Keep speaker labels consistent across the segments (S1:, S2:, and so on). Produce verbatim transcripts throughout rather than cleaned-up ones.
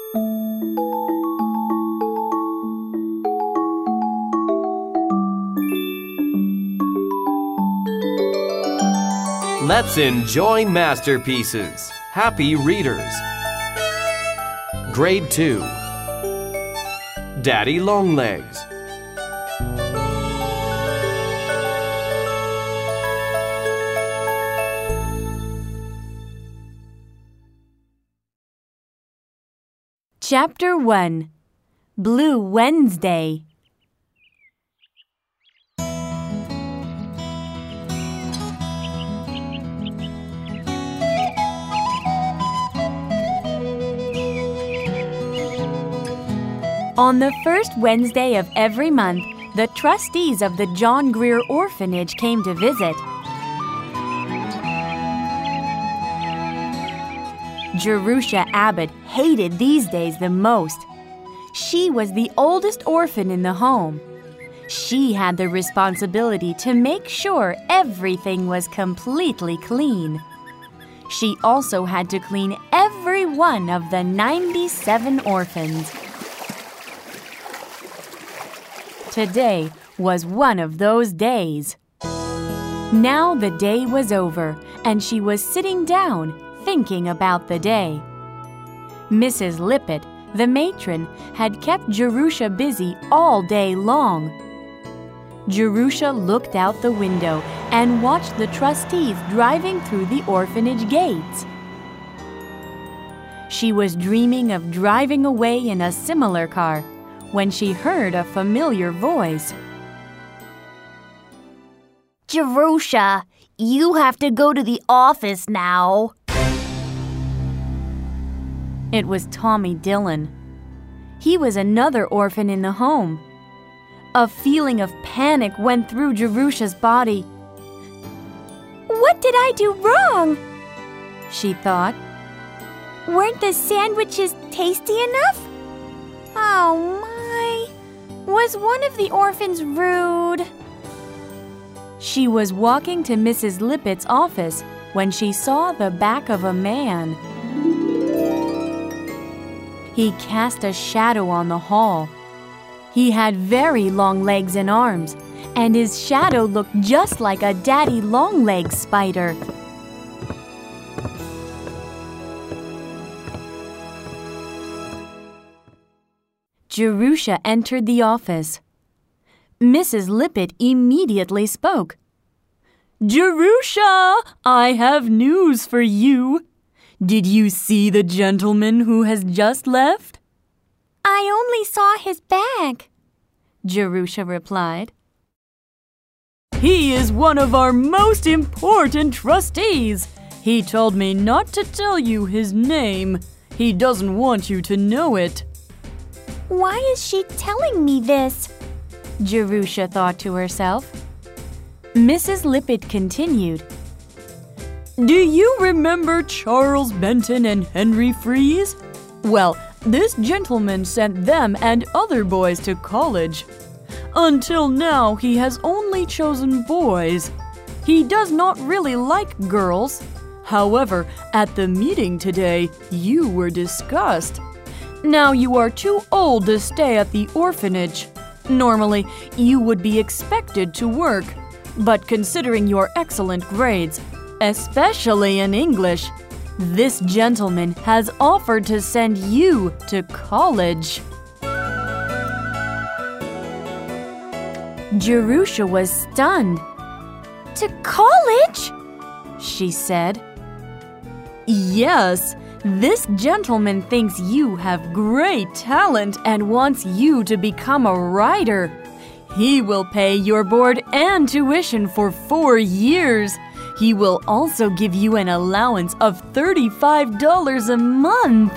S1: Let's enjoy masterpieces. Happy readers. Grade two. Daddy Longlegs.
S2: Chapter one. Blue Wednesday. On the first Wednesday of every month, the trustees of the John Grier Orphanage came to visit. Jerusha Abbott hated these days the most. She was the oldest orphan in the home. She had the responsibility to make sure everything was completely clean. She also had to clean every one of the ninety-seven orphans. Today was one of those days. Now the day was over, and she was sitting down, thinking about the day. Missus Lippett, the matron, had kept Jerusha busy all day long. Jerusha looked out the window and watched the trustees driving through the orphanage gates. She was dreaming of driving away in a similar car when she heard a familiar voice.
S3: Jerusha, you have to go to the office now.
S2: It was Tommy Dillon. He was another orphan in the home. A feeling of panic went through Jerusha's body.
S4: What did I do wrong?
S2: She thought.
S4: Weren't the sandwiches tasty enough? Oh my! Was one of the orphans rude?
S2: She was walking to Missus Lippett's office when she saw the back of a man. He cast a shadow on the hall. He had very long legs and arms, and his shadow looked just like a daddy longlegs spider. Jerusha entered the office. Missus Lippett immediately spoke. "Jerusha, I have news for you. Did you see the gentleman who has just left?"
S4: I only saw his bag,
S2: Jerusha replied. "He is one of our most important trustees. He told me not to tell you his name. He doesn't want you to know it."
S4: Why is she telling me this?
S2: Jerusha thought to herself. Missus Lippett continued. "Do you remember Charles Benton and Henry Fries? Well, this gentleman sent them and other boys to college. Until now, he has only chosen boys. He does not really like girls. However, at the meeting today, you were discussed. Now you are too old to stay at the orphanage. Normally, you would be expected to work, but considering your excellent grades, especially in English, this gentleman has offered to send you to college." Jerusha was stunned.
S4: To college?
S2: She said. "Yes, this gentleman thinks you have great talent and wants you to become a writer. He will pay your board and tuition for four years. He will also give you an allowance of thirty-five dollars a month."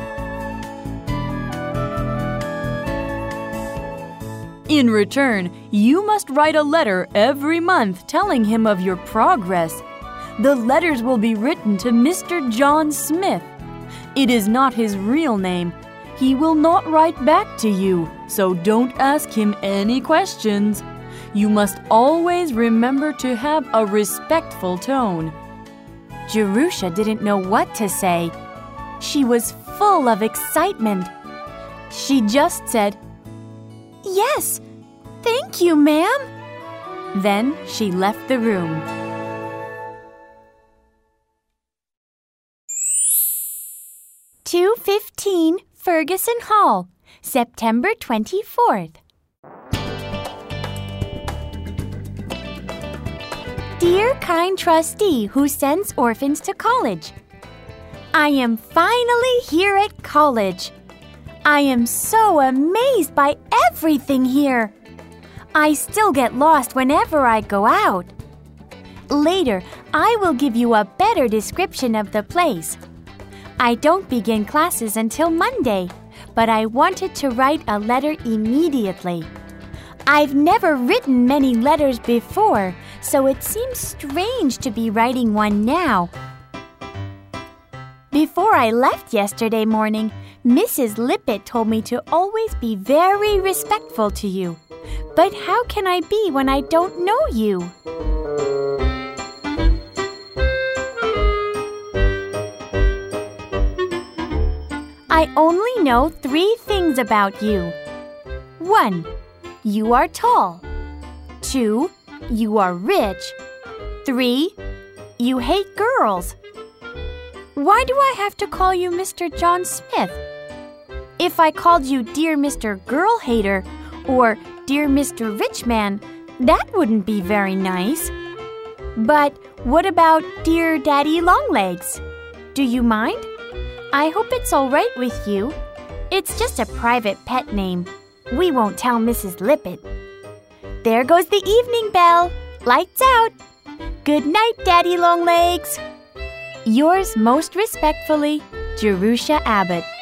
S2: In return, you must write a letter every month telling him of your progress. The letters will be written to Mister John Smith. It is not his real name. He will not write back to you, so don't ask him any questions. You must always remember to have a respectful tone. Jerusha didn't know what to say. She was full of excitement. She just said,
S4: "Yes, thank you, ma'am."
S2: Then she left the room.
S4: two fifteen Ferguson Hall, September twenty-fourth. Dear kind trustee who sends orphans to college, I am finally here at college. I am so amazed by everything here. I still get lost whenever I go out. Later, I will give you a better description of the place. I don't begin classes until Monday, but I wanted to write a letter immediately. I've never written many letters before, so it seems strange to be writing one now. Before I left yesterday morning, Missus Lippett told me to always be very respectful to you. But how can I be when I don't know you? I only know three things about you. One, you are tall. Two, you are rich. Three, you hate girls. Why do I have to call you Mister John Smith? If I called you Dear Mister Girl Hater or Dear Mister Rich Man, that wouldn't be very nice. But what about Dear Daddy Longlegs? Do you mind? I hope it's all right with you. It's just a private pet name. We won't tell Missus Lippett. There goes the evening bell. Lights out. Good night, Daddy Longlegs.
S2: Yours most respectfully, Jerusha Abbott.